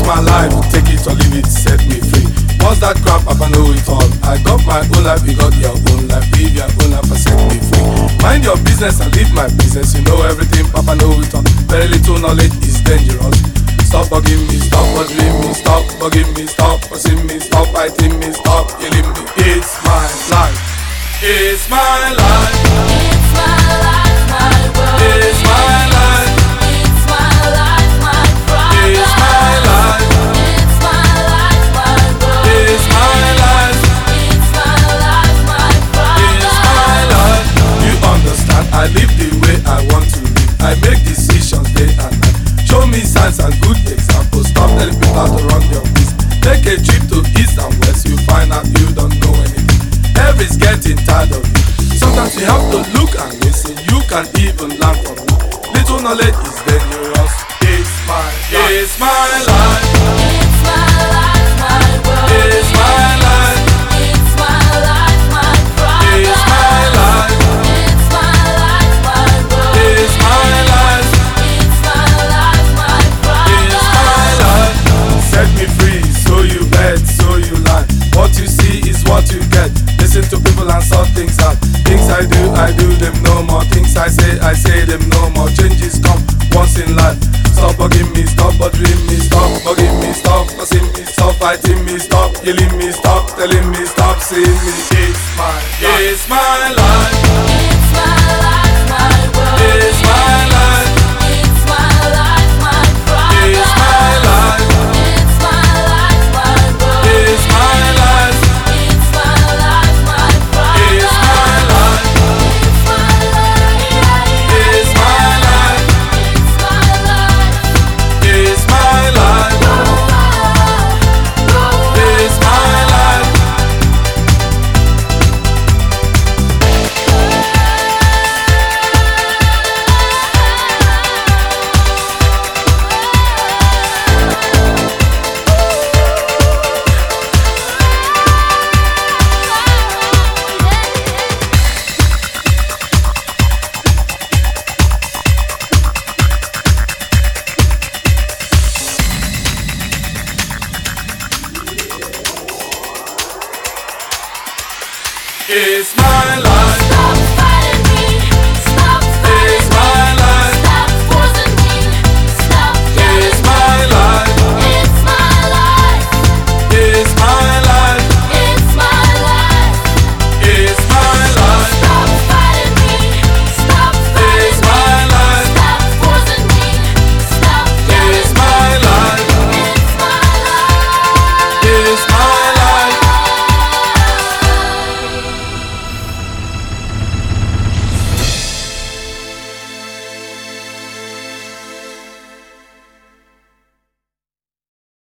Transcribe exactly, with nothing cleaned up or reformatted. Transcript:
my life, take it or leave it, set me free. What's that crap? Papa know it all. I got my own life, you got your own life. Live your own life and set me free. Mind your business and live my business. You know everything, Papa know it all. Very little knowledge is dangerous. Stop bugging me, stop bothering me, stop bugging me, stop fussing me, stop fighting me, stop killing me. It's my life. It's my life. It's my life, my world. It's my life. It's my life, my problem. It's my life. It's my life, my world. It's my life. It's my life, my problem. It's my life. You understand? I live the way I want to live. I make decisions day and night. Show me signs and good examples. Stop telling people how to run your business. Take a trip to east and west. You find out you don't know anything. Every's getting tired of you. Sometimes you have to look and listen. You can even learn from me. Little knowledge is dangerous. It's my life. It's my life. It's my life, my world. It's my life. It's my life, my problem. It's my life. It's my life, my world. It's my life. It's my life, my problem. It's my life. Set me free, so you bet, so you lie. What you see is what you get. Listen to people and sort things out. Things I do, I do them no more. Things I say, I say them no more. Changes come once in life. Stop bugging me, stop bothering me, stop bugging me, stop fussing me, stop fighting me, stop killing me, stop telling me, stop seeing me.